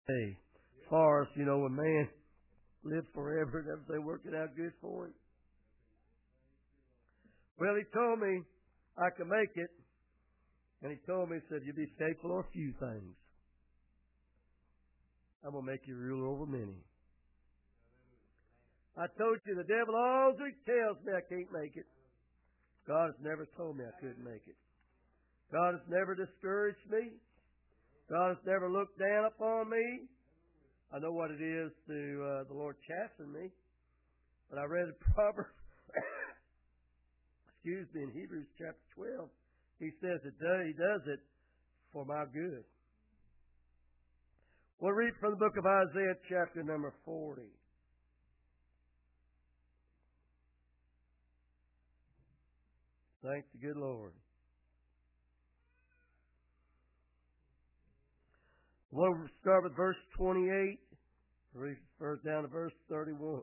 Hey, as far as, when man lives forever and everything working out good for him. Well, he told me I could make it. And he told me, he said, you'll be faithful on a few things. I'm going to make you ruler over many. I told you the devil always tells me I can't make it. God has never told me I couldn't make it. God has never discouraged me. God has never looked down upon me. I know what it is to the Lord chasten me. But I read Proverbs, in Hebrews chapter 12. He says that He does it for my good. We'll read from the book of Isaiah chapter number 40. Thanks the good Lord. We'll start with verse 28. Read first down to verse 31.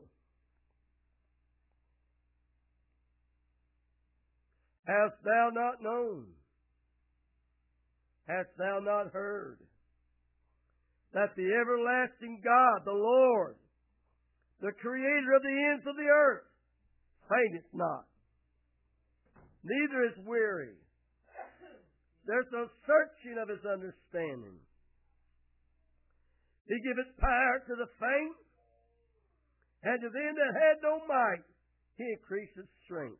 Hast thou not known? Hast thou not heard? That the everlasting God, the Lord, the Creator of the ends of the earth, fainteth not, neither is weary. There's no searching of His understanding. He giveth power to the faint, and to them that had no might, He increaseth strength.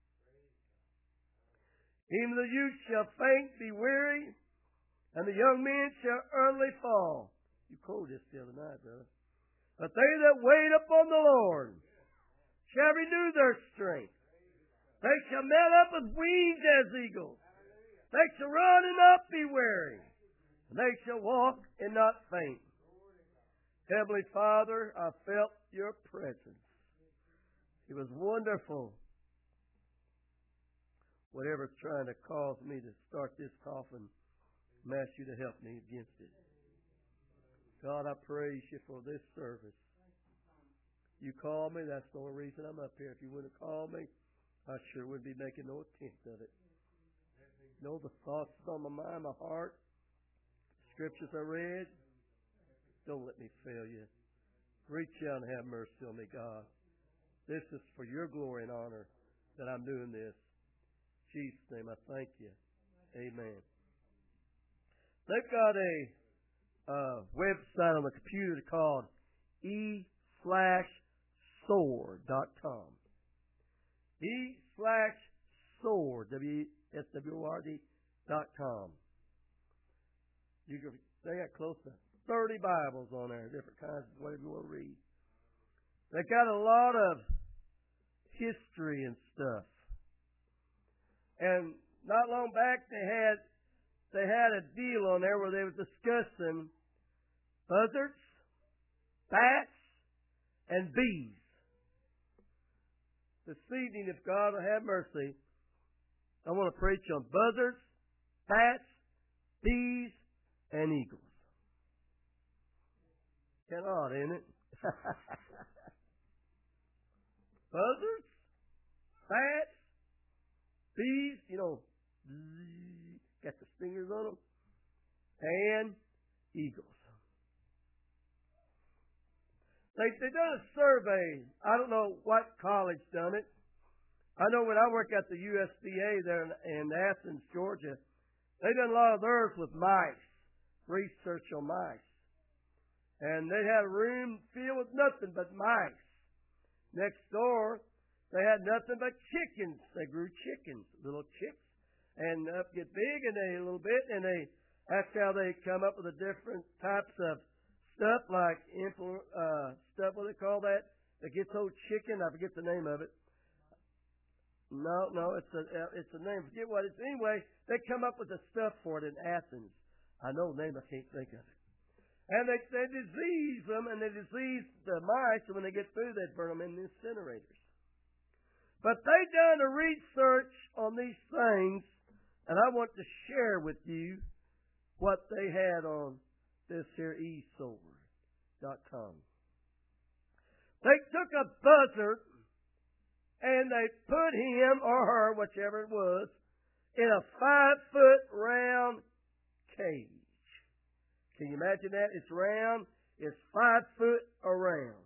Even the youth shall faint, be weary, and the young men shall early fall. You quoted this the other night, brother. But they that wait upon the Lord shall renew their strength. They shall mount up with wings as eagles. They shall run and not be weary. And they shall walk and not faint. Heavenly Father, I felt your presence. It was wonderful. Whatever's trying to cause me to start this coughing, I'm asking you to help me against it. God, I praise you for this service. You called me, that's the only reason I'm up here. If you wouldn't have called me, I sure wouldn't be making no attempt of it. You know the thoughts on my mind, my heart, scriptures I read. Don't let me fail you. Reach out and have mercy on me, God. This is for your glory and honor that I'm doing this. In Jesus' name, I thank you. Amen. They've got a website on the computer called e/sword.com. e/sword, sword.com. They got close to 30 Bibles on there, different kinds of whatever you want to read. They got a lot of history and stuff. And not long back they had a deal on there where they were discussing buzzards, bats, and bees. This evening, if God will have mercy, I want to preach on buzzards, bats, bees, and eagles. Kind of odd, isn't it? Buzzards, bats, bees, got the stingers on them, and eagles. They done a survey. I don't know what college done it. I know when I worked at the USDA there in Athens, Georgia, they done a lot of theirs with mice, research on mice. And they had a room filled with nothing but mice. Next door, they had nothing but chickens. They grew chickens, little chicks, and up get big and they a little bit, and that's how they come up with the different types of stuff like stuff. What do they call that? That gets old chicken. I forget the name of it. No, it's a name. I forget what it's. Anyway, they come up with the stuff for it in Athens. I know the name. I can't think of it. And they disease them, and they disease the mice, and when they get through, they burn them in the incinerators. But they done a research on these things, and I want to share with you what they had on this here esword.com. They took a buzzard, and they put him or her, whichever it was, in a 5-foot round cage. Can you imagine that? It's round. It's 5 foot around.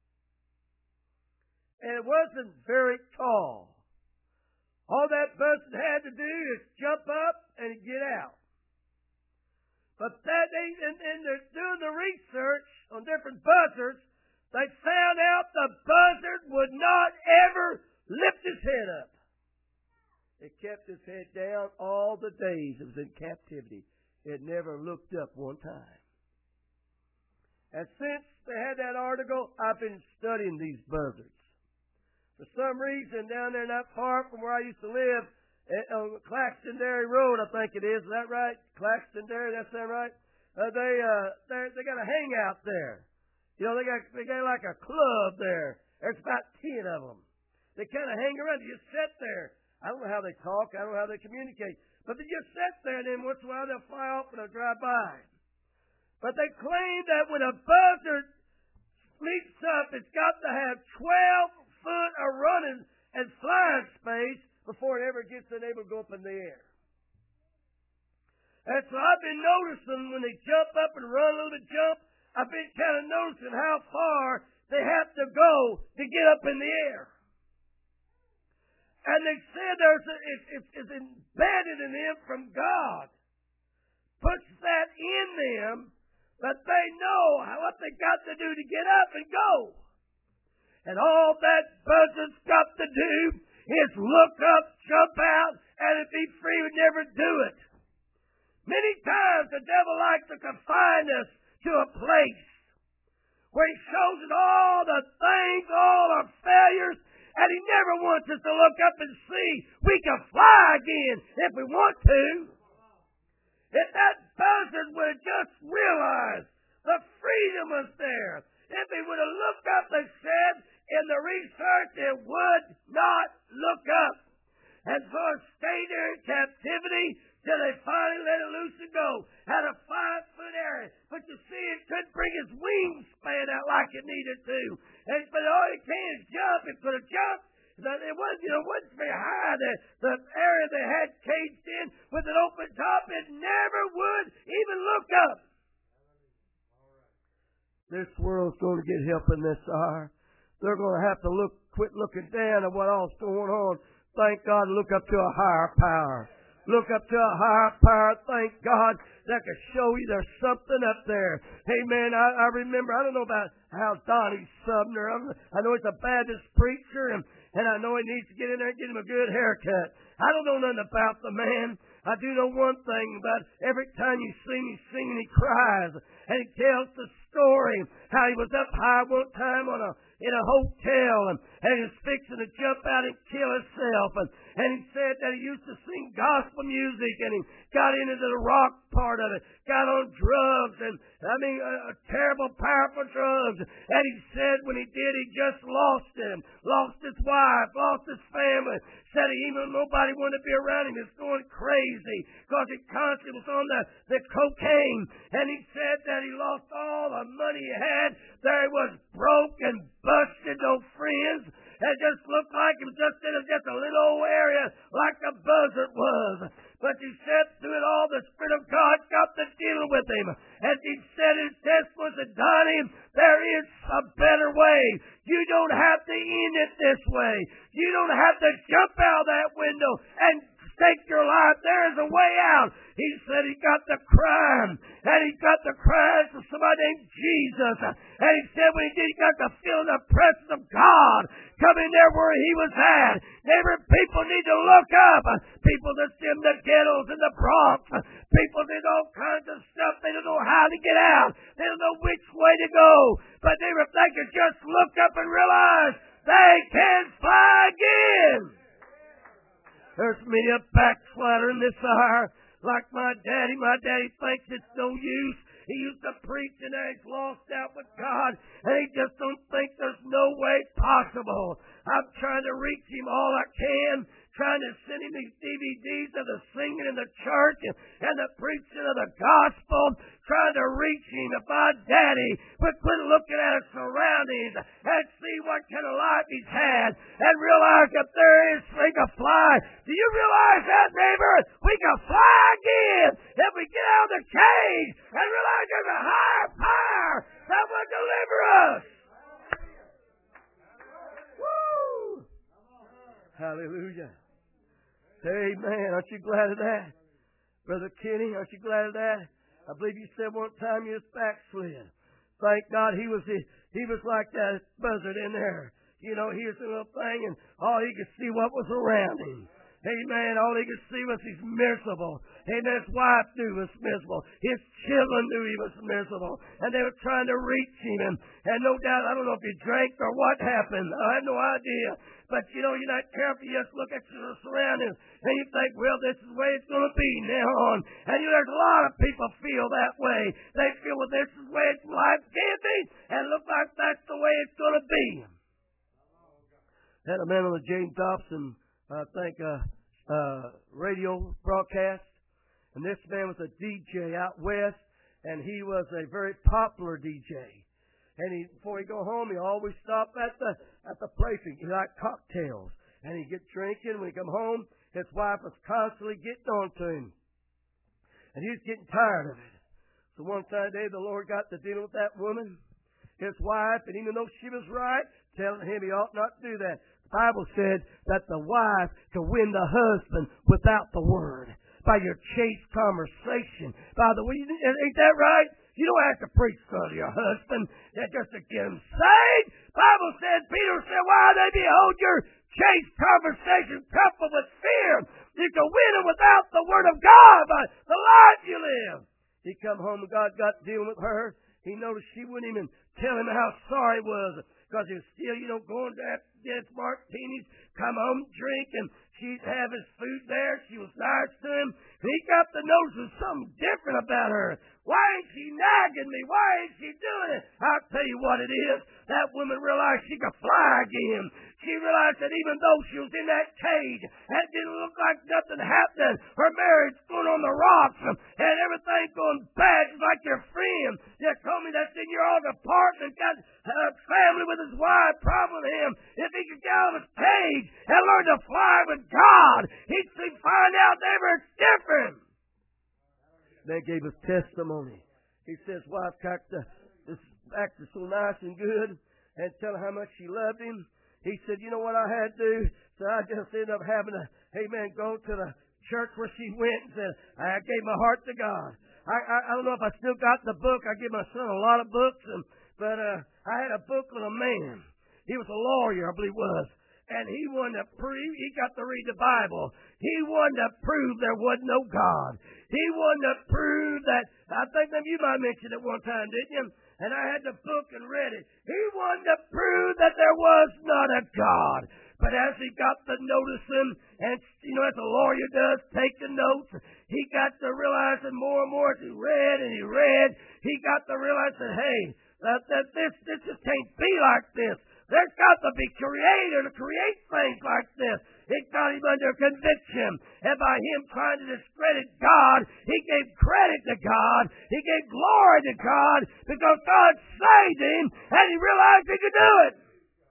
And it wasn't very tall. All that buzzard had to do is jump up and get out. But and they're doing the research on different buzzards. They found out the buzzard would not ever lift his head up. It kept his head down all the days it was in captivity. It never looked up one time. And since they had that article, I've been studying these buzzards. For some reason, down there not far from where I used to live, on Claxton Dairy Road, I think it is. Is that right? Claxton Dairy, that's that right? They got a hangout there. You know, they got like a club there. There's about 10 of them. They kind of hang around. You just sit there. I don't know how they talk. I don't know how they communicate. But they just sit there, and then once in a while they'll fly off and they'll drive by. But they claim that when a buzzard leaps up, it's got to have 12 foot of running and flying space before it ever gets able to go up in the air. And so I've been noticing when they jump up and run a little bit jump, I've been kind of noticing how far they have to go to get up in the air. And they said it's embedded in them from God. Puts that in them, but they know what they got to do to get up and go. And all that buzzard's got to do is look up, jump out, and if he's free, would never do it. Many times the devil likes to confine us to a place where he shows us all the things, all our failures, and he never wants us to look up and see we can fly again if we want to. If that buzzard would have just realized the freedom was there, if he would have looked up and said in the research, it would not look up. And so it stayed there in captivity till they finally let it loose and go. Had a 5 foot area. But you see, it couldn't bring its wingspan out like it needed to. But all it can is jump. It could have jumped. It wasn't very high. The area they had caged in with an open top, it never would even look up. This world's going to get help in this hour. They're going to have to quit looking down at what all's going on. Thank God, look up to a higher power. Look up to a higher power. Thank God that can show you there's something up there. Hey, man, I remember, I don't know about how Donnie Sumner, I know he's a Baptist preacher, and I know he needs to get in there and get him a good haircut. I don't know nothing about the man. I do know one thing about every time you sing, he's singing, he cries. And he tells the story how he was up high one time in a hotel and he was fixing to jump out and kill himself. And he said that he used to sing gospel music and he got into the rock part of it, got on drugs and terrible, powerful drugs. And he said when he did, he just lost him, lost his wife, lost his family. Said even nobody wanted to be around him. He was going crazy because he constantly was on the cocaine. And he said that he lost all the money he had. There he was broke and busted, no friends. It just looked like he was just in just a little old area like the buzzard was. But he said through it all, the Spirit of God got to deal with him. As he said his testimony to Donnie, there is a better way. You don't have to end it this way. You don't have to jump out that window and take your life. There is a way out. He said he got the crime, and he got the crime from somebody named Jesus. And he said when he did, he got to feel the presence of God coming there where he was at. Neighbor, people need to look up. People that's in the ghettos in the Bronx. People did all kinds of stuff. They don't know how to get out. They don't know which way to go. But neighbor, if they could just look up and realize they can fly again. There's many a backslider in this hour. Like my daddy thinks it's no use. He used to preach and now he's lost out with God. And he just don't think there's no way possible. I'm trying to reach him all I can. trying to send him these DVDs of the singing in the church and the preaching of the gospel, trying to reach him. If our daddy would quit looking at his surroundings and see what kind of life he's had and realize that there is, we can fly. Do you realize that, neighbor? We can fly again if we get out of the cage and realize there's a higher power that will deliver us. Woo! Hallelujah. Amen. Aren't you glad of that? Brother Kenny, aren't you glad of that? I believe you said one time you was backslid. Thank God he was like that buzzard in there. You know, here's a little thing, and all he could see what was around him. Amen. All he could see was he's miserable. Amen. His wife knew he was miserable. His children knew he was miserable. And they were trying to reach him. And no doubt, I don't know if he drank or what happened. I have no idea. But, you know, you're not careful. You just look at your surroundings and you think, well, this is the way it's going to be now on. And you know, there's a lot of people feel that way. They feel, well, this is the way life can be. And it looks like that's the way it's going to be. Had a man on the James Dobson, I think, radio broadcast. And this man was a DJ out west. And he was a very popular DJ. And before he go home, he always stop at the place. He liked cocktails. And he'd get drinking. When he come home, his wife was constantly getting on to him. And he was getting tired of it. So one fine day, the Lord got to dealing with that woman, his wife, and even though she was right, telling him he ought not to do that. The Bible said that the wife could win the husband without the word. By your chaste conversation. By the way, ain't that right? You don't have to preach to your husband just to get him saved. Bible said, Peter said, why they behold your chaste conversation coupled with fear? You can win him without the word of God by the life you live. He come home and God got dealing with her. He noticed she wouldn't even tell him how sorry he was. Because he was still, going to have this martinis, come home, drink, and she'd have his food there. She was nice to him. And he got to notice there's something different about her. Why ain't she nagging me? Why ain't she doing it? I'll tell you what it is. That woman realized she could fly again. She realized that even though she was in that cage, and it didn't look like nothing happening, her marriage going on the rocks, and everything going bad, just like your friend that told me that's in your old apartment, got a family with his wife, problem with him. If he could get out of his cage and learn to fly with God, he'd find out never it's different. They gave us testimony. He says, wife this actor so nice and good, and tell her how much she loved him. He said, you know what I had to do? So I just ended up having to, go to the church where she went and said, I gave my heart to God. I don't know if I still got the book. I give my son a lot of books, but I had a book on a man. He was a lawyer, I believe it was. And he wanted to prove, he got to read the Bible. He wanted to prove there wasn't no God. He wanted to prove that, I think maybe you might mention it one time, didn't you? And I had the book and read it. He wanted to prove that there was not a God. But as he got to notice him, and as a lawyer does, taking notes, he got to realize that more and more as he read and he read, he got to realize that, hey, that this just can't be like this. There's got to be creator to create things like this. It got him under conviction. And by him trying to discredit God, he gave credit to God. He gave glory to God because God saved him and he realized he could do it.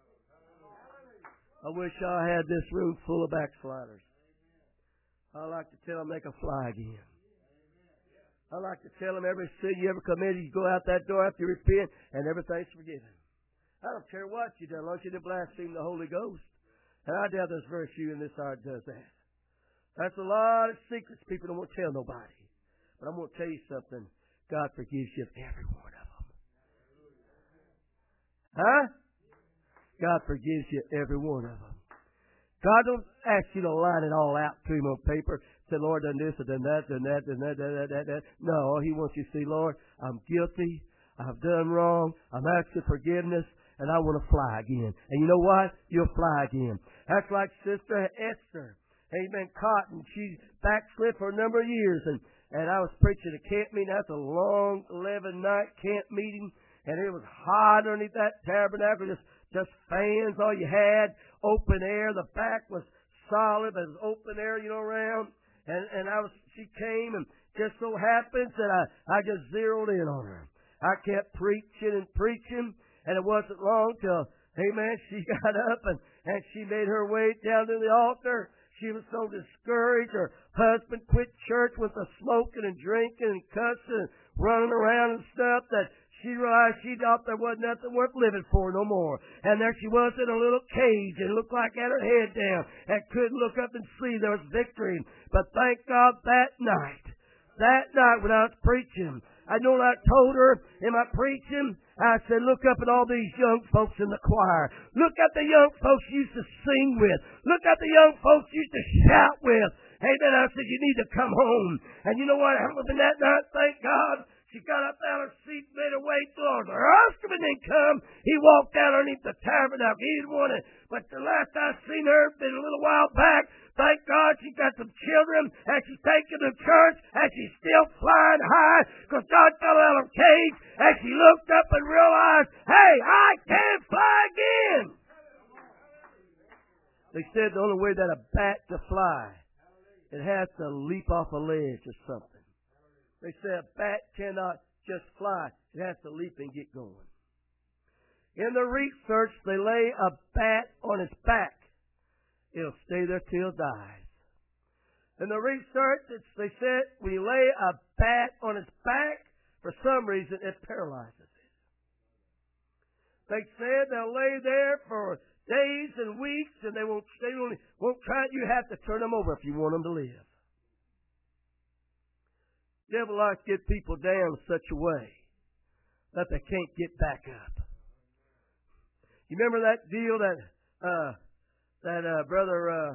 I wish I had this room full of backsliders. I like to tell them they can fly again. I like to tell them every sin you ever committed, you go out that door after you repent and everything's forgiven. I don't care what you done, as long as you didn't blaspheme the Holy Ghost. And I doubt there's very few in this hour that does that. That's a lot of secrets people don't want to tell nobody. But I'm going to tell you something. God forgives you of every one of them. Huh? God forgives you every one of them. God don't ask you to line it all out to him on paper. Say, Lord, done this, done that, done that, done that, done that, done that. No, he wants you to say, Lord, I'm guilty. I've done wrong. I'm asking forgiveness. And I want to fly again. And you know what? You'll fly again. That's like Sister Esther. Amen. Cotton. She backslid for a number of years. And I was preaching a camp meeting. That's a long 11-night camp meeting. And it was hot underneath that tabernacle. Just fans, all you had. Open air. The back was solid, but it was open air, around. And she came, and just so happens that I just zeroed in on her. I kept preaching and preaching, and it wasn't long till, amen, she got up and she made her way down to the altar. She was so discouraged. Her husband quit church with the smoking and drinking and cussing and running around and stuff that she realized she thought there wasn't nothing worth living for no more. And there she was in a little cage and looked like had her head down and couldn't look up and see there was victory. But thank God that night when I was preaching, I know what I told her in my preaching. I said, look up at all these young folks in the choir. Look at the young folks you used to sing with. Look at the young folks you used to shout with. Amen. I said, you need to come home. And you know what happened that night? Thank God. She got up out of her seat, made her way to her husband didn't come. He walked out underneath the tabernacle. He didn't want it. But the last I seen her, been a little while back, thank God she got some children, and she's taken to church, and she's still flying high, because God got her out of her cage, and she looked up and realized, hey, I can fly again. They said the only way that a bat to fly, it has to leap off a ledge or something. They say a bat cannot just fly. It has to leap and get going. In the research, they lay a bat on its back. It'll stay there till it dies. In the research, they said we lay a bat on its back, for some reason it paralyzes it. They said they'll lay there for days and weeks, and they won't try it. You have to turn them over if you want them to live. The devil likes to get people down in such a way that they can't get back up. You remember that deal that brother,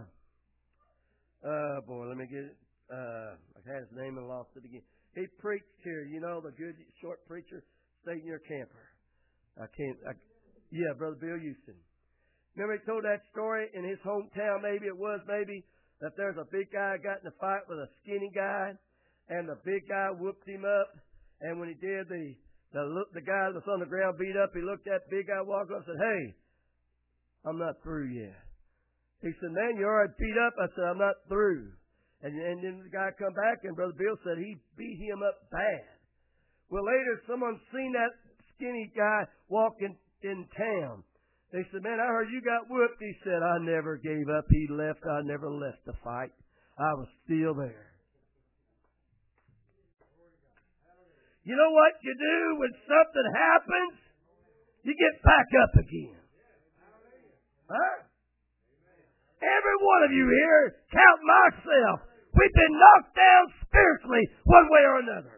let me get it. I had his name and lost it again. He preached here, the good short preacher, stay in your camper. Brother Bill Houston. Remember he told that story in his hometown, maybe, that there's a big guy got in a fight with a skinny guy. And the big guy whooped him up. And when he did, the guy that was on the ground beat up. He looked at the big guy, walked up and said, hey, I'm not through yet. He said, man, you already beat up. I said, I'm not through. And then the guy come back, and Brother Bill said he beat him up bad. Well, later, someone seen that skinny guy walking in town. They said, man, I heard you got whooped. He said, I never gave up. He left. I never left the fight. I was still there. You know what you do when something happens? You get back up again. Huh? Every one of you here, count myself, we've been knocked down spiritually one way or another.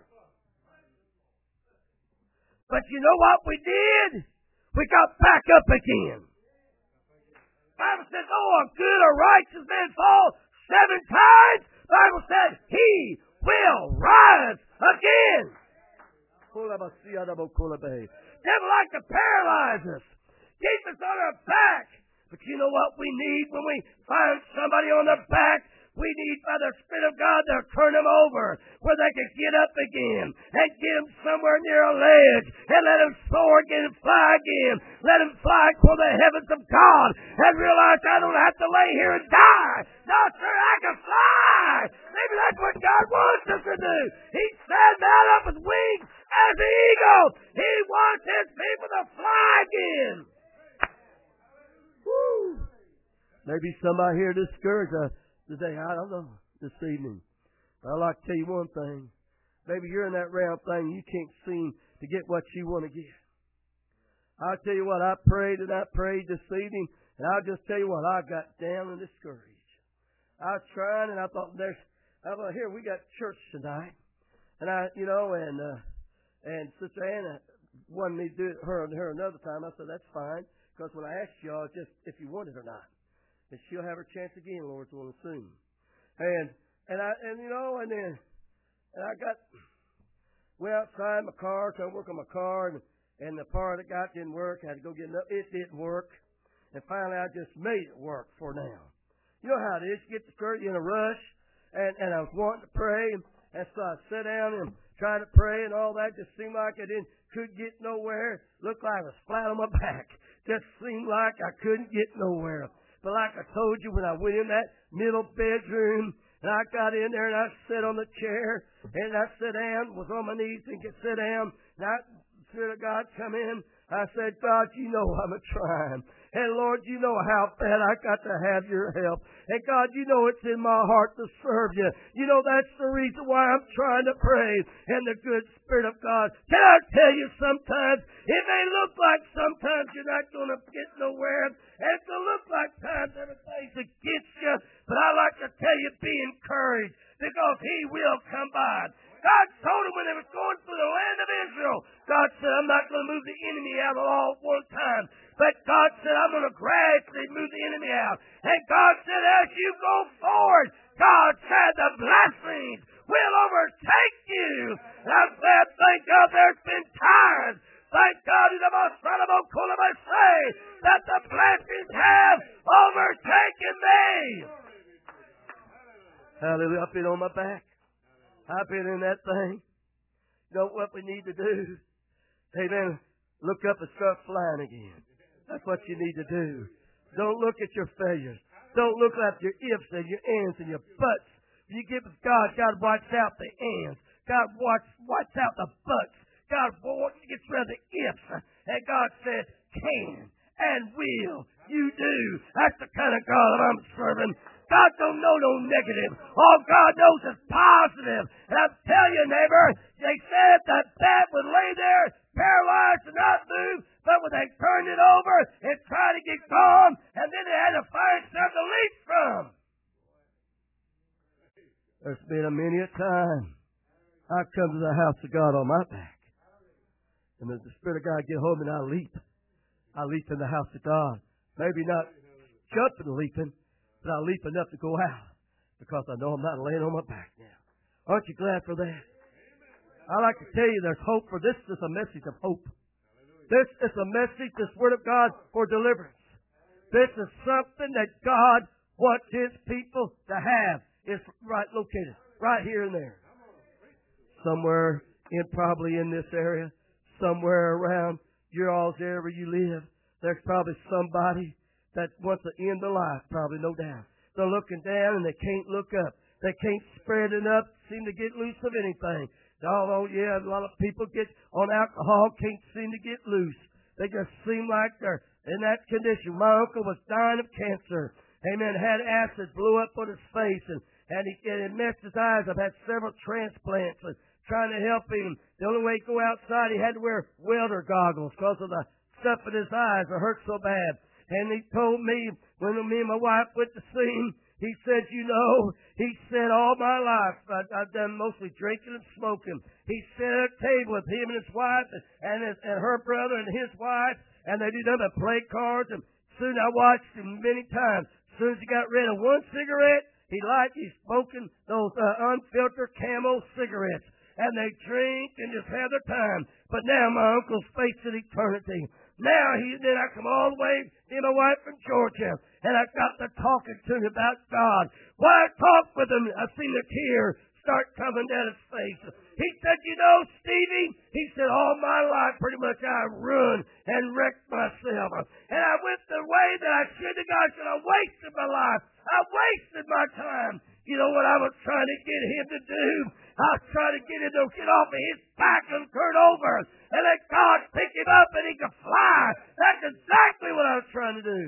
But you know what we did? We got back up again. The Bible says, a good or righteous man fall 7 times. The Bible says, he will rise again. Devil like to paralyze us, keep us on our back. But you know what we need when we find somebody on their back? We need, by the Spirit of God, to turn them over where they can get up again and get them somewhere near a ledge and let them soar again and fly again. Let them fly toward the heavens of God and realize I don't have to lay here and die. No, sir, I can fly. Maybe that's what God wants us to do. He said, mount up with wings as the eagle. He wants his people to fly again. Woo. Maybe somebody here discouraged today, I don't know, this evening. But I'd like to tell you one thing. Maybe you're in that round thing, you can't seem to get what you want to get. I'll tell you what, I prayed this evening, and I'll just tell you what, I got down and discouraged. I was trying, and I thought, here, we got church tonight. And and Sister Anna wanted me to do it her another time. I said, that's fine, because when I asked y'all just if you wanted or not. And she'll have her chance again, Lord's willing, soon. And I went outside my car, trying to work on my car, and the part that got didn't work. I had to go get it. It didn't work. And finally, I just made it work for now. You know how it is. You get discouraged in a rush, and I was wanting to pray, and so I sat down and tried to pray, and all that just seemed like I couldn't get nowhere. Looked like I was flat on my back. Just seemed like I couldn't get nowhere. But like I told you, when I went in that middle bedroom, and I got in there and I sat on the chair, and I sat down, was on my knees and could sit down, and the Spirit of God come in. I said, God, you know I'm trying. And Lord, you know how bad I got to have your help. And God, you know it's in my heart to serve you. You know that's the reason why I'm trying to pray in the good Spirit of God. Can I tell you sometimes, it may look like sometimes you're not going to get nowhere, and it can look like times everything's against you, but I like to tell you, be encouraged, because He will come by. God told him when they were going through the land of Israel, God said, I'm not going to move the enemy out all at one time. But God said, I'm going to gradually move the enemy out. And God said, as you go forward, God said, the blessings will overtake you. And I'm glad, thank God, there's been times, thank God, in the most son of Okolaba say, that the blessings have overtaken me. Hallelujah. I've been on my back. I've been in that thing. You know what we need to do? Amen. Look up and start flying again. That's what you need to do. Don't look at your failures. Don't look at your ifs and your ands and your buts. You give God, God wipes out the ands. God wipes out the buts. God gets rid of the ifs. And God says, can and will you do. That's the kind of God that I'm serving. God don't know no negative. All God knows is positive. And I'm telling you, neighbor, they said that bat would lay there paralyzed and not move, but when they turned it over and tried to get calm, and then they had to find something to leap from. There's been many a time I come to the house of God on my back. And as the Spirit of God get home and I leap in the house of God. Maybe not jumping and leaping, but I leap enough to go out because I know I'm not laying on my back now. Aren't you glad for that? I like to tell you there's hope for this. Is a message of hope. This is a message, this Word of God, for deliverance. This is something that God wants His people to have. It's right located, right here and there. Somewhere probably in this area, somewhere around your all's area where you live, there's probably somebody that wants to end their life, probably, no doubt. They're looking down and they can't look up. They can't spread enough, seem to get loose of anything. Although, yeah, a lot of people get on alcohol, can't seem to get loose. They just seem like they're in that condition. My uncle was dying of cancer. Amen. Had acid, blew up on his face, and it messed his eyes. I've had several transplants and trying to help him. The only way he'd go outside, he had to wear welder goggles because of the stuff in his eyes. It hurt so bad. And he told me, when me and my wife went to see him, he said, he said, all my life, I've done mostly drinking and smoking. He sat at a table with him and his wife and her brother and his wife, and they did nothing but play cards. And soon I watched him many times. As soon as he got rid of one cigarette, he's smoking those unfiltered Camel cigarettes. And they drink and just have their time. But now my uncle's facing eternity. Now then I come all the way to my wife from Georgia, and I got to talking to him about God. While I talked with him, I seen a tear start coming down his face. He said, Stevie, he said, all my life pretty much I ruined and wrecked myself. And I went the way that I should have gone. I said, I wasted my life. I wasted my time. You know what I was trying to get him to do? I was trying to get him to get off of his back and turn over and let God pick him up and he could fly. That's exactly what I was trying to do.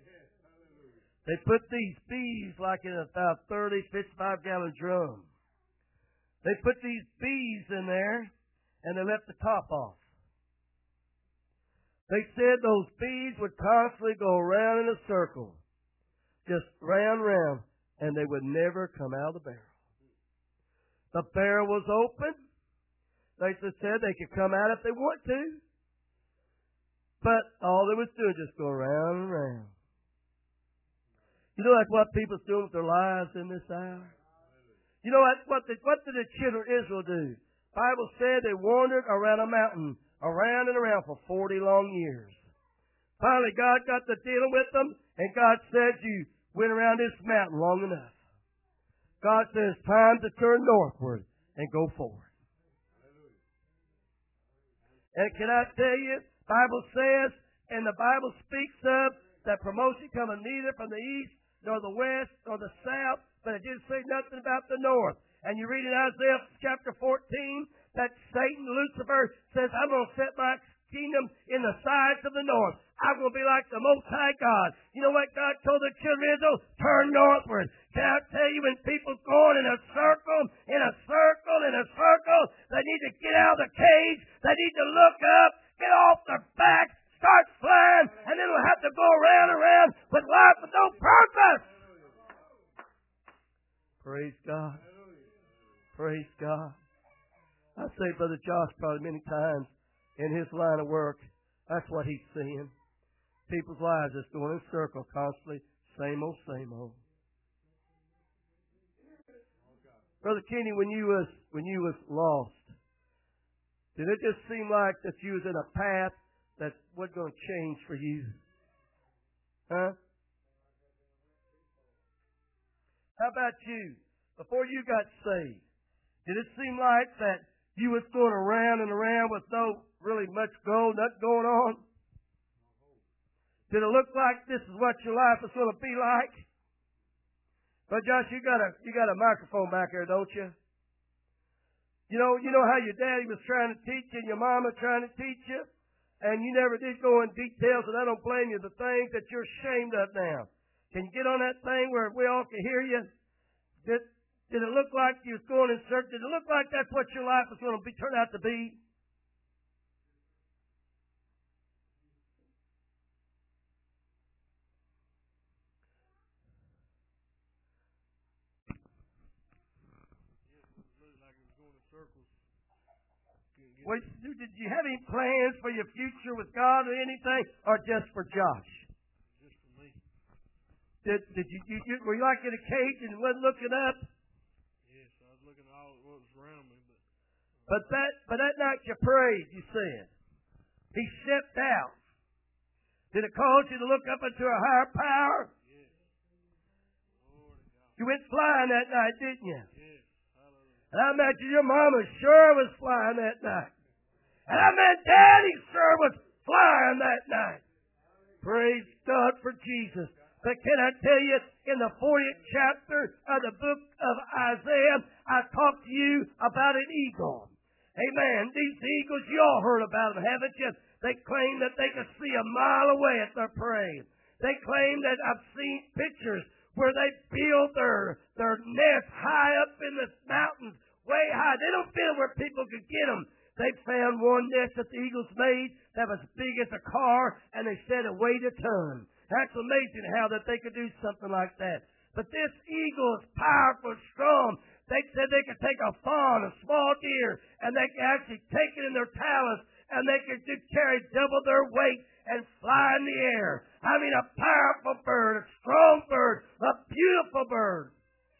They put these bees like in about 30, 55-gallon drum. They put these bees in there and they left the top off. They said those bees would constantly go around in a circle, just round, and they would never come out of the barrel. The barrel was open. They just said they could come out if they want to. But all they was doing just go around and around. You know that's what people's doing with their lives in this hour? You know what did the children of Israel do? The Bible said they wandered around a mountain, around and around for 40 long years. Finally, God got to dealing with them, and God said, you went around this mountain long enough. God says, time to turn northward and go forward. And can I tell you, the Bible says, and the Bible speaks of that promotion coming neither from the east, nor the west, nor the south, but it didn't say nothing about the north. And you read in Isaiah chapter 14 that Satan, Lucifer, says, I'm going to set my kingdom in the sides of the north. I'm going to be like the Most High God. You know what God told the children of Israel? Turn northward. Can I tell you, when people going in a circle, in a circle, in a circle, they need to get out of the cage. They need to look up, get off their back, start flying, and then we'll have to go around and around with life with no purpose. Praise God. Praise God. I say, Brother Josh, probably many times in his line of work, that's what he's seeing. People's lives just going in a circle constantly. Same old, same old. Brother Kenny, when you was lost, did it just seem like that you was in a path that wasn't going to change for you? Huh? How about you? Before you got saved, did it seem like that you was going around and around with no really much goal, nothing going on? Did it look like this is what your life is going to be like? But Josh, you got a microphone back there, don't you? You know how your daddy was trying to teach you and your mama trying to teach you, and you never did go in details, and I don't blame you. The things that you're ashamed of now. Can you get on that thing where we all can hear you? Did it look like you was going in search? Did it look like that's what your life was going to be turn out to be? Well, did you have any plans for your future with God or anything, or just for Josh? Just for me. Did you were you like in a cage and wasn't looking up? Yes, I was looking at all what was around me, but that night you prayed. You said He stepped out. Did it cause you to look up into a higher power? Yes. Lord God. You went flying that night, didn't you? Yes. Hallelujah. And I imagine your mama sure was flying that night. And I meant Daddy sure was flying that night. Praise God for Jesus. But can I tell you, in the 40th chapter of the book of Isaiah, I talked to you about an eagle. Amen. These eagles, you all heard about them, haven't you? They claim that they can see a mile away at their prey. They claim that I've seen pictures where they build their nest high up in the mountains, way high. They don't build where people could get them. They found one nest that the eagles made that was big as a car, and they said it weighed a ton. That's amazing how that they could do something like that. But this eagle is powerful, strong. They said they could take a fawn, a small deer, and they could actually take it in their talons, and they could carry double their weight and fly in the air. I mean, a powerful bird, a strong bird, a beautiful bird.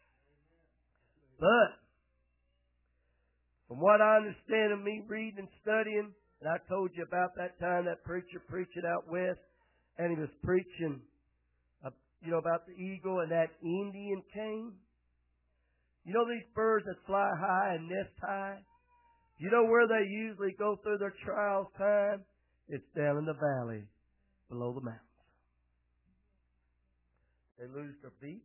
But from what I understand of me reading and studying, and I told you about that time that preacher preaching out west, and he was preaching, about the eagle and that Indian came. You know these birds that fly high and nest high? You know where they usually go through their trials time? It's down in the valley below the mountains. They lose their beak.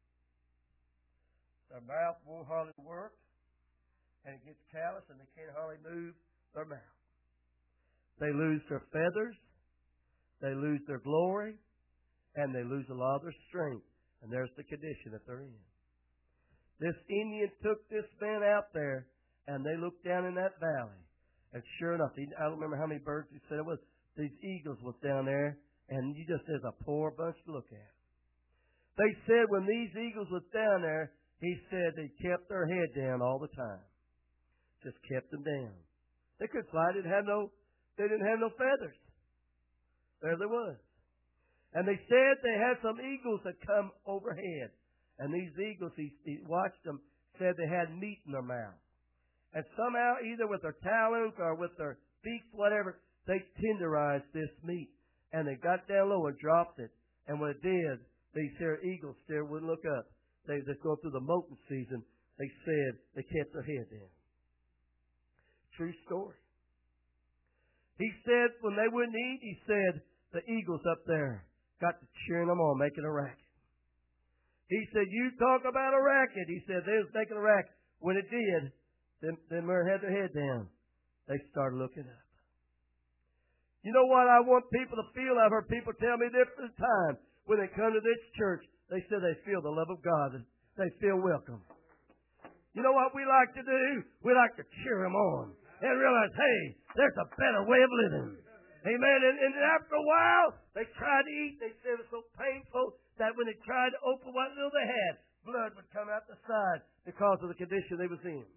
Their mouth won't hardly work. And it gets callous and they can't hardly move their mouth. They lose their feathers. They lose their glory. And they lose a lot of their strength. And there's the condition that they're in. This Indian took this man out there, and they looked down in that valley. And sure enough, I don't remember how many birds he said it was. These eagles was down there, and you just there's a poor bunch to look at. They said when these eagles was down there, he said they kept their head down all the time. Just kept them down. They couldn't fly. They didn't have no feathers. There they was. And they said they had some eagles that come overhead. And these eagles, he watched them, said they had meat in their mouth. And somehow, either with their talons or with their beaks, whatever, they tenderized this meat. And they got down low and dropped it. And when it did, these here eagles still wouldn't look up. They go through the molting season. They said they kept their head down. True story. He said when they wouldn't eat, he said the eagles up there got to them on making a racket. He said, you talk about a racket. He said, they was making a racket. When it did, them had their head down. They started looking up. You know what I want people to feel? I've heard people tell me different times when they come to this church. They say they feel the love of God. They feel welcome. You know what we like to do? We like to cheer them on and realize, hey, there's a better way of living. Amen. And after a while, they tried to eat. They said it was so painful that when they tried to open what little they had, blood would come out the side because of the condition they was in.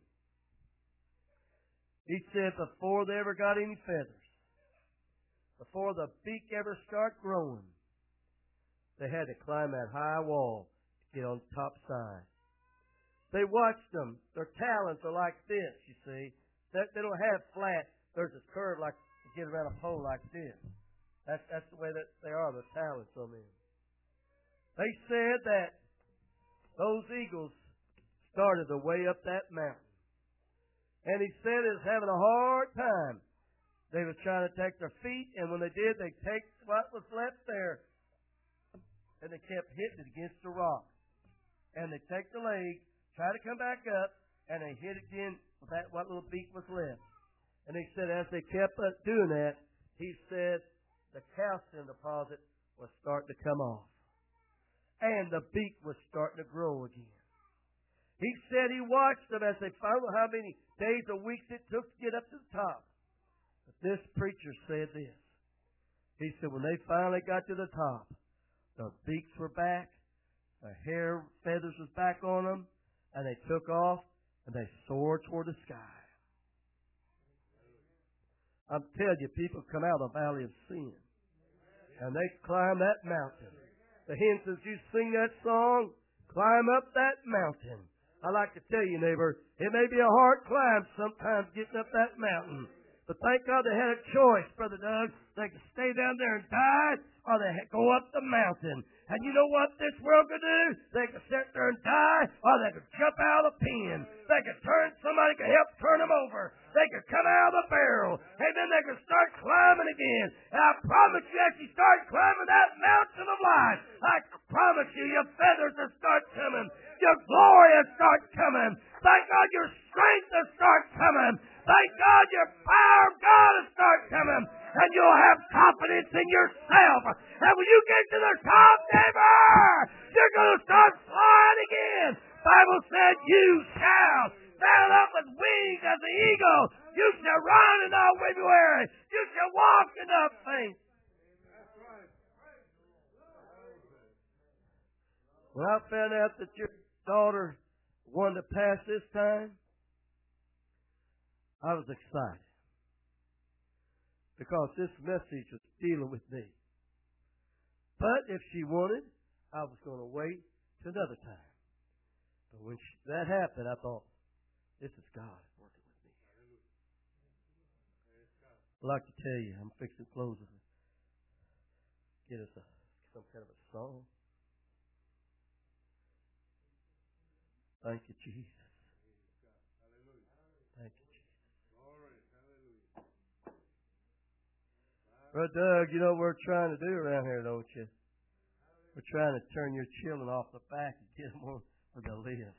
He said before they ever got any feathers, before the beak ever started growing, they had to climb that high wall to get on the top side. They watched them. Their talons are like this, you see. They don't have flat. There's a curve like to get around a pole like this. That's the way that they are, the talons on them. They said that those eagles started the way up that mountain. And he said it was having a hard time. They were trying to take their feet, and when they did, they take what was left there, and they kept hitting it against the rock. And they take the leg, try to come back up, and they hit again with that what little beak was left. And he said as they kept doing that, he said the calcium deposit was starting to come off. And the beak was starting to grow again. He said he watched them as they found out how many days or weeks it took to get up to the top. But this preacher said this. He said when they finally got to the top, the beaks were back, the hair feathers was back on them, and they took off and they soared toward the sky. I'm telling you, people come out of the valley of sin, and they climb that mountain. The hymn says, you sing that song, climb up that mountain. I like to tell you, neighbor, it may be a hard climb sometimes getting up that mountain. But thank God they had a choice, Brother Doug. They could stay down there and die, or they could go up the mountain. And you know what this world could do? They could sit there and die, or they could jump out of the pen. They could somebody could help turn them over. They could come out of the barrel, and then they could start climbing again. And I promise you, as you start climbing that mountain of life, I promise you, your feathers will start coming. Your glory will start coming. Thank God your strength will start coming. Thank God your power of God will start coming. And you'll have confidence in yourself. And when you get to the top, neighbor, you're going to start flying again. The Bible said, you shall stand up with wings as an eagle. You shall run and not be weary. You shall walk and not faint. When I found out that your daughter wanted to pass this time, I was excited. Because this message was dealing with me. But if she wanted, I was going to wait till another time. But when that happened, I thought, this is God working with me. I'd like to tell you, I'm fixing to close with it. Get us some kind of a song. Thank you, Jesus. Thank you, Jesus. Brother Doug, you know what we're trying to do around here, don't you? We're trying to turn your children off the back and get them on where they'll live.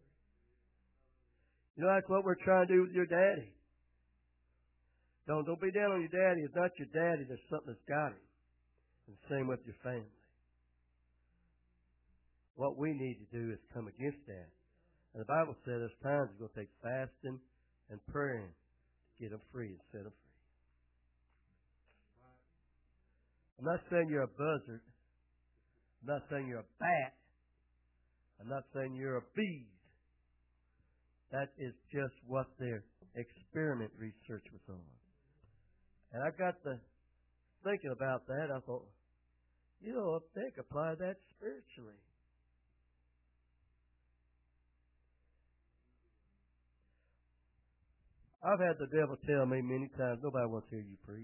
You know, that's what we're trying to do with your daddy. Don't be down on your daddy. If not your daddy, there's something that's got him. And the same with your family. What we need to do is come against that. And the Bible says there's times it's going to take fasting and praying to get them free and set them free. I'm not saying you're a buzzard. I'm not saying you're a bat. I'm not saying you're a bee. That is just what their experiment research was on. And I got to thinking about that. I thought, you know, they could apply that spiritually. I've had the devil tell me many times, nobody wants to hear you preach.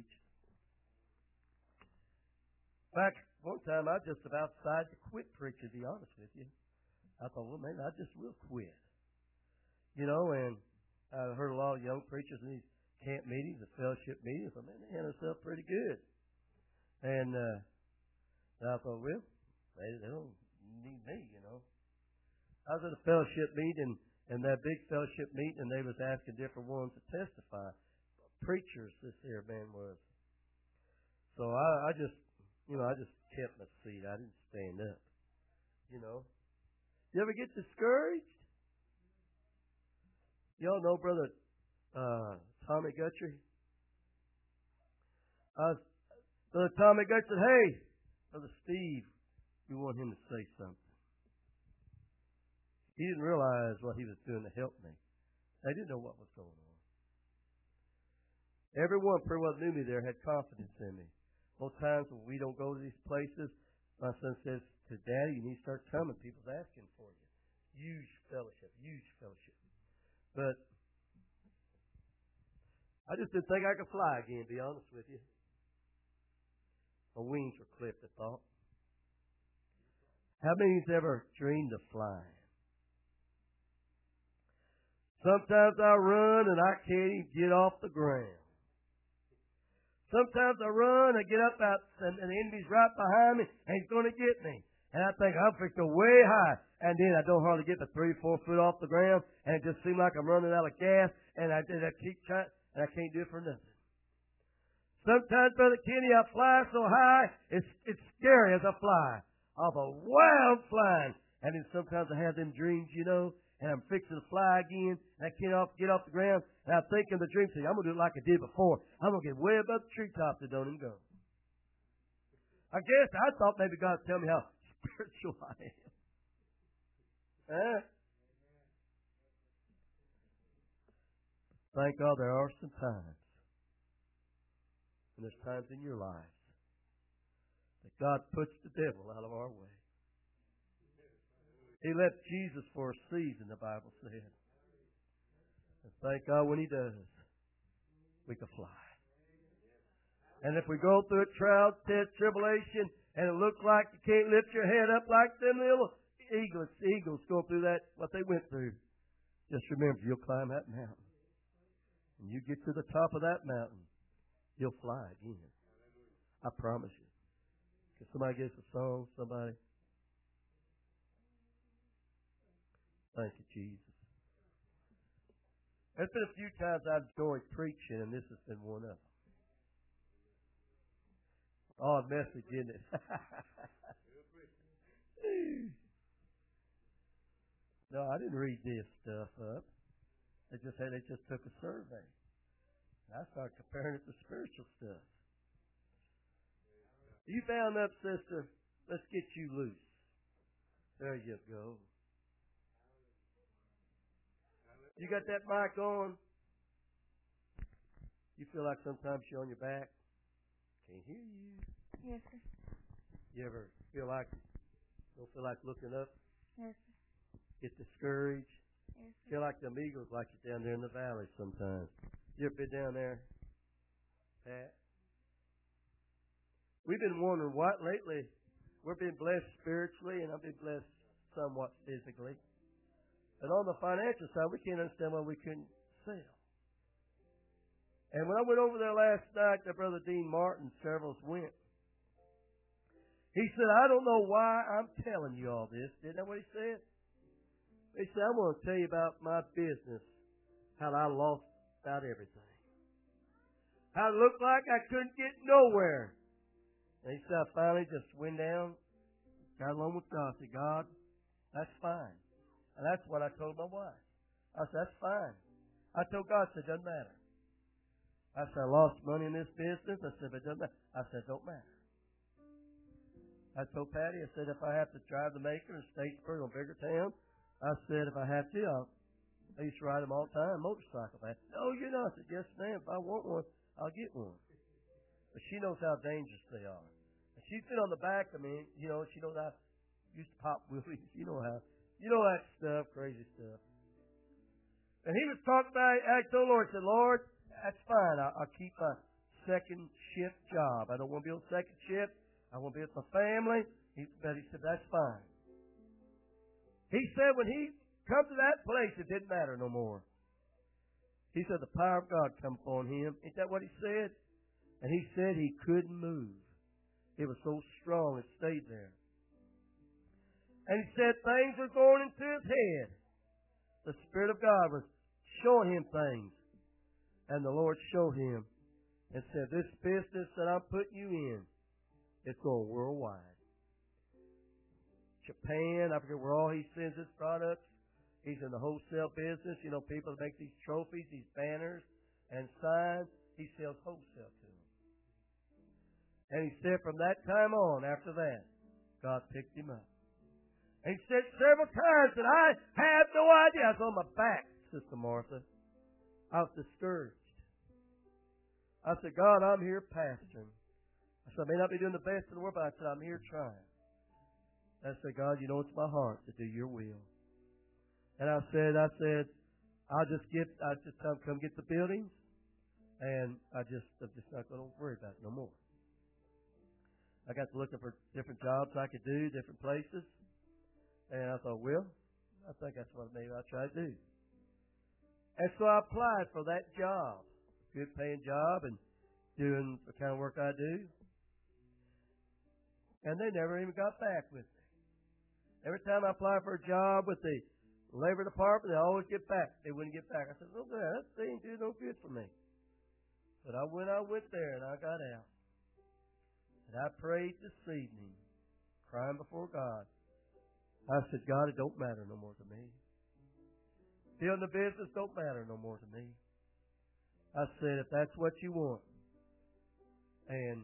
In fact, one time I just about decided to quit preaching, to be honest with you. I thought, well, maybe I just will quit. You know, and I heard a lot of young preachers in these camp meetings, the fellowship meetings. I mean, they handle themselves pretty good. And I thought, well, They don't need me, you know. I was at a fellowship meeting, and that big fellowship meeting, and they was asking different ones to testify. Preachers, this here man was. So I just, I just kept my seat. I didn't stand up, you know. You ever get discouraged? Y'all know Brother Tommy Guthrie? Brother Tommy Guthrie said, hey, Brother Steve, you want him to say something. He didn't realize what he was doing to help me. They didn't know what was going on. Everyone pretty well knew me there, had confidence in me. Most times when we don't go to these places, my son says to Daddy, you need to start coming. People's asking for you. Huge fellowship, huge fellowship. But I just didn't think I could fly again, to be honest with you. My wings were clipped, I thought. How many's ever dreamed of flying? Sometimes I run and I can't even get off the ground. Sometimes I run, I get up out, and the enemy's right behind me, and he's going to get me. And I think I'm fixed way high. And then I don't hardly get the 3-4 foot off the ground, and it just seems like I'm running out of gas, and I keep trying, and I can't do it for nothing. Sometimes, Brother Kenny, I fly so high, it's scary as I fly. I'm a wild flying. And then sometimes I have them dreams, and I'm fixing to fly again, and I can't get off the ground, and I think in the dream, I'm going to do it like I did before. I'm going to get way above the treetops and don't even go. I guess I thought maybe God would tell me how spiritual I am. Huh? Thank God there are some times, and there's times in your lives, that God puts the devil out of our way. He left Jesus for a season, the Bible said. And thank God when He does, we can fly. And if we go through a trial, test, tribulation, and it looks like you can't lift your head up like them little eagles go through that, what they went through, just remember, you'll climb that mountain. And you get to the top of that mountain, you'll fly again. I promise you. Can somebody give us a song? Somebody? Thank you, Jesus. There's been a few times I've enjoyed preaching, and this has been one of them. Odd message, isn't it? No, I didn't read this stuff up. They just took a survey. And I started comparing it to spiritual stuff. You found up, sister. Let's get you loose. There you go. You got that mic on? You feel like sometimes you're on your back? Can't hear you. Yes, sir. You ever don't feel like looking up? Yes, sir. Get discouraged? Yes, sir. Feel like them eagles like you down there in the valley sometimes. You ever been down there, Pat? We've been wondering what lately. We've been blessed spiritually, and I've been blessed somewhat physically. But on the financial side, we can't understand why we couldn't sell. And when I went over there last night to Brother Dean Martin, several went. He said, I don't know why I'm telling you all this. Isn't that what he said? He said, I'm going to tell you about my business, how I lost about everything. How it looked like I couldn't get nowhere. And he said, I finally just went down, got along with God. I said, God, that's fine. And that's what I told my wife. I said, that's fine. I told God, I said, it doesn't matter. I said, I lost money in this business. I said, but it doesn't matter. I said, it don't matter. I told Patty, I said, if I have to drive to Macon or Statesburg or bigger town, I said, if I have to, I used to ride them all the time, motorcycle. No, you're not. I said, yes, ma'am. If I want one, I'll get one. But she knows how dangerous they are. And she's been on the back of me, she knows I used to pop wheelies. You know that stuff, crazy stuff. And he was talking about, I told the Lord, I said, Lord, that's fine. I'll keep my second shift job. I don't want to be on second shift. I want to be with my family. But he said, that's fine. He said when he come to that place, it didn't matter no more. He said the power of God come upon him. Ain't that what he said? And he said he couldn't move. It was so strong it stayed there. And he said things were going into his head. The Spirit of God was showing him things. And the Lord showed him and said, this business that I'm putting you in, it's going worldwide. Japan, I forget where all he sends his products. He's in the wholesale business. You know, people that make these trophies, these banners and signs. He sells wholesale to them. And he said from that time on, after that, God picked him up. And he said several times that I had no idea. I was on my back, Sister Martha. I was discouraged. I said, God, I'm here pastoring. I said, I may not be doing the best in the world, but I said, I'm here trying. I said, God, you know it's my heart to do your will. And I said, I'll just come get the buildings, and I'm just not going to worry about it no more. I got to looking for different jobs I could do, different places. And I thought, well, I think that's what maybe I'll try to do. And so I applied for that job, good paying job, and doing the kind of work I do. And they never even got back with me. Every time I apply for a job with the labor department, they always get back. They wouldn't get back. I said, no, that ain't do no good for me. But I went there and I got out. And I prayed this evening, crying before God. I said, God, it don't matter no more to me. Building the business don't matter no more to me. I said, if that's what you want. And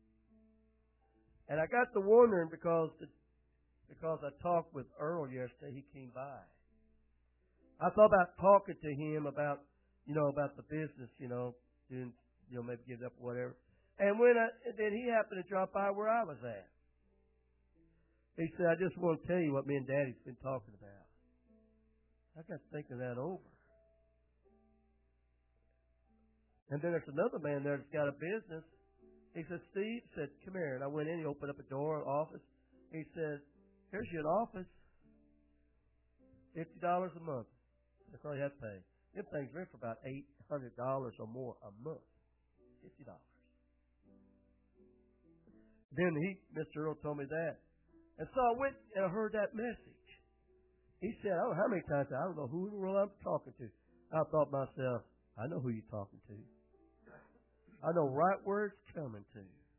I got to wondering because I talked with Earl yesterday, he came by. I thought about talking to him about the business, doing, maybe give it up or whatever. And then he happened to drop by where I was at. He said, I just want to tell you what me and Daddy's been talking about. I got thinking that over. And then there's another man there that's got a business. He said, Steve, come here. And I went in, he opened up a door, an office. He said, here's your office. $50 a month. That's all you have to pay. Them things rent for about $800 or more a month. $50. Then Mr. Earl told me that. And so I went and I heard that message. He said, I don't know how many times, I don't know who in the world I'm talking to. I thought to myself, I know who you're talking to. I know right where it's coming to.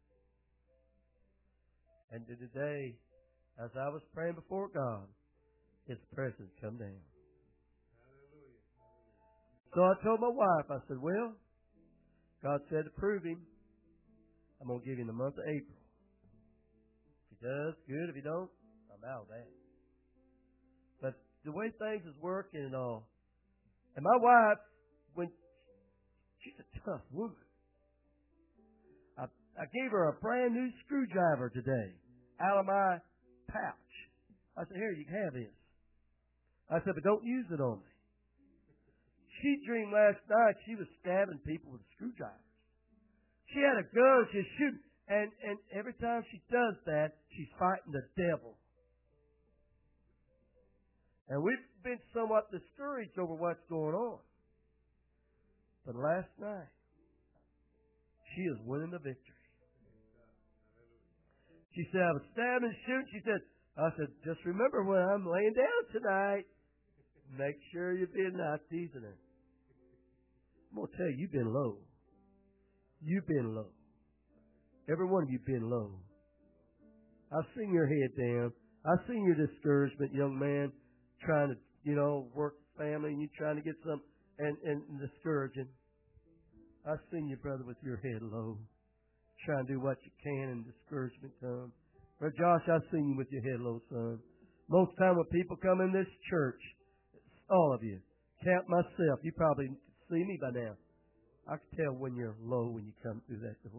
And today, as I was praying before God, His presence come down. Hallelujah. So I told my wife, I said, well, God said to prove Him, I'm going to give you the month of April. If He does, good. If He don't, I'm out of that. But the way things is working and all, and my wife, she's a tough woman. I gave her a brand new screwdriver today out of my pouch. I said, here, you can have this. I said, but don't use it on me. She dreamed last night she was stabbing people with screwdrivers. She had a gun, she was shooting. And every time she does that, she's fighting the devil. And we've been somewhat discouraged over what's going on. But last night, she is winning the victory. She said, I was stabbing and shooting. She said, I said, just remember when I'm laying down tonight, make sure you're not teasing her. I'm going to tell you, you've been low. You've been low. Every one of you been low. I've seen your head down. I've seen your discouragement, young man, trying to, work family, and you trying to get some, and discouraging. I've seen you, brother, with your head low, trying to do what you can, and discouragement comes. Brother Josh, I've seen you with your head low, son. Most time when people come in this church, all of you, count myself, you probably see me by now. I can tell when you're low when you come through that door.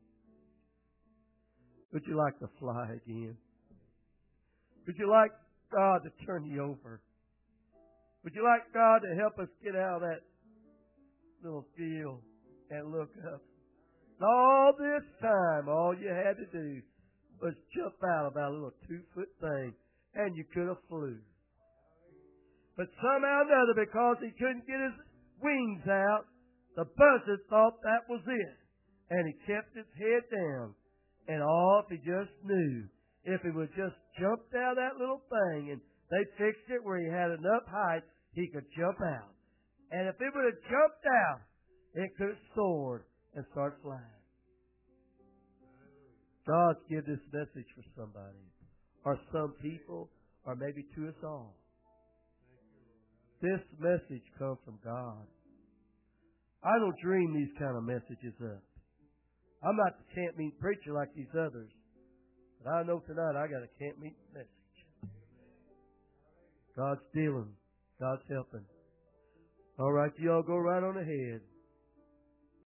Would you like to fly again? Would you like God to turn you over? Would you like God to help us get out of that little field and look up? And all this time, all you had to do was jump out of that little 2-foot thing, and you could have flew. But somehow or another, because he couldn't get his wings out, the buzzard thought that was it. And he kept his head down. And if he just knew, if he would just jump down that little thing, and they fixed it where he had enough height he could jump out. And if it would have jumped out, it could have soared and started flying. God's give this message for somebody, or some people, or maybe to us all. This message comes from God. I don't dream these kind of messages up. I'm not the camp meet preacher like these others. But I know tonight I got a camp meet message. God's dealing. God's helping. All right, you all go right on ahead.